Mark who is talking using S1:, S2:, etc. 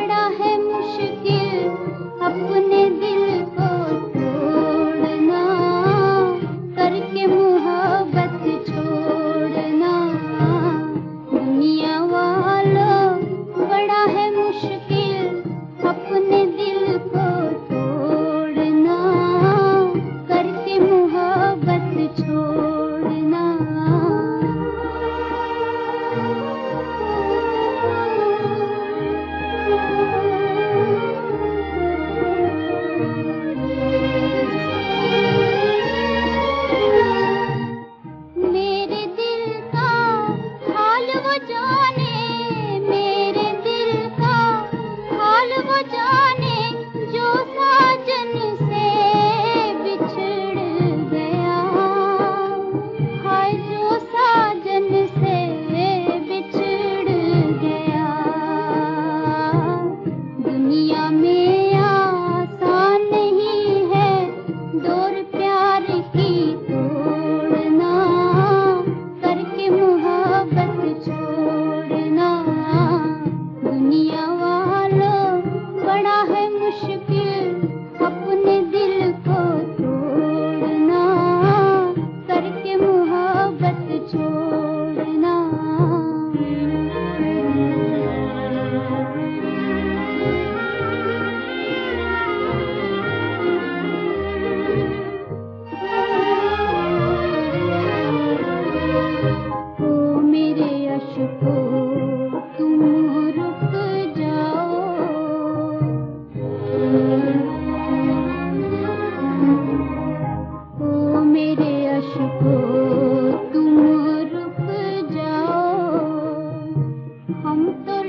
S1: बड़ा है मुश्किल अपने दिल को तोड़ना, करके मोहब्बत छोड़ना। दुनिया वालों बड़ा है मुश्किल अपने दिल को तोड़ना, करके मोहब्बत छोड़ना। मेरे दिल का हाल वो जाने, मेरे दिल का हाल वो जाने, जो साजन से बिछड़ गया। हाय जो साजन से बिछड़ गया। दुनिया में आसान नहीं है डोर प्यार की तोड़ना, करके मोहब्बत छोड़ना। दुनिया वालों बड़ा है मुश्किल अपने दिल को तोड़ना, करके मोहब्बत छोड़ना। ओ मेरे अश्कों तुम रुक जाओ, ओ मेरे अश्कों तुम रुक जाओ। हम तो